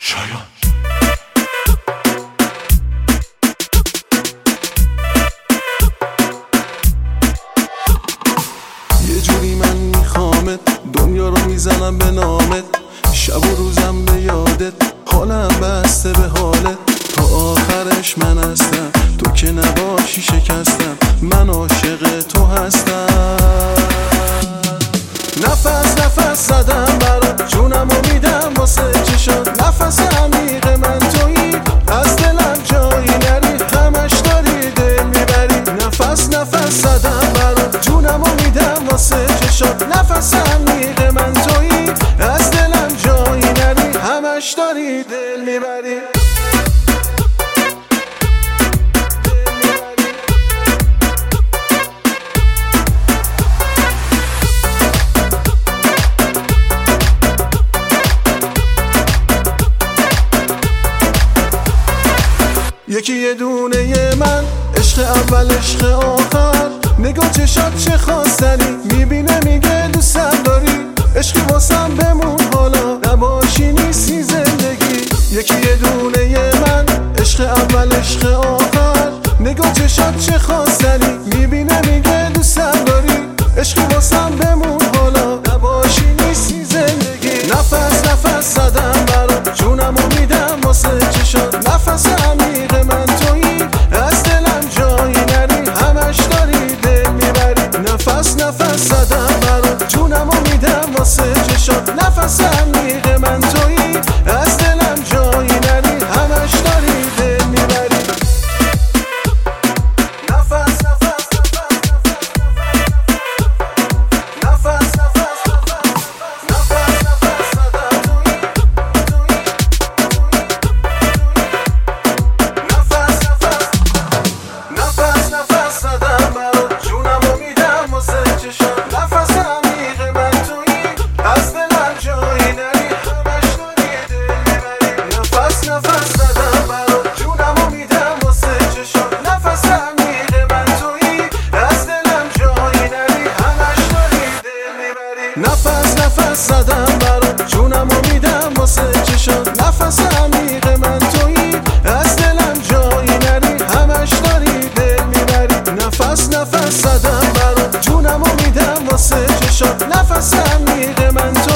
شایان. یه جوری من میخوامت، دنیا رو میزنم به نامت، شب و روزم به یادت، حالم بسته به حالت، تا آخرش من هستم، تو که نباشی شکستم، من عاشق تو هستم. نفس نفس زدم برات، جونم رو میدم واسه چشات، نفس عمیق من تویی، از دلم جایی نری، همش داری دل میبری. نفس نفس زدم برات، جونم رو میدم واسه چشات، نفس عمیق من تویی، از دلم جایی نری، همش داری دل میبری. یکی یه دونه من، عشق اول عشق آخر، نگاه چشات چه خواستنی، میبینه میگه دوستم داری، عشقی واسم بمون حالا، نباشی نیستی زندگی. یکی یه دونه من، عشق اول عشق آخر، نگاه چشات چه خواستنی، میبینه میگه دوستم داری، عشقی واسم بمون حالا، نباشی نیستی زندگی. نفس نفس زدم برات، جونم رو میدم واسه چشات، نفس عمیق من تویی، از دلم جایی نری، همش داری دل میبری. نفس نفس زدم برات، جونم رو میدم واسه چشات، نفس عمیق من تویی، از دلم جایی نری، همش داری دل میبری. نفس نفس نفس نفس زدم تویی، نفس نفس زدم برات، جونم رو میدم واسه چشات، نفس عمیق من تویی، از دلم جایی نری، همش داری دل میبری. نفس نفس زدم برات، جونم رو میدم واسه چشات، نفس عمیق من تویی، از دلم جایی نری، همش داری دل میبری. نفس نفس زدم برات، جونم رو میدم واسه چشات، نفس عمیق من تویی، از دلم جایی نری، همش داری دل میبری. نفس نفس زدم برات، جونم رو میدم واسه چشات، نفس عمیق من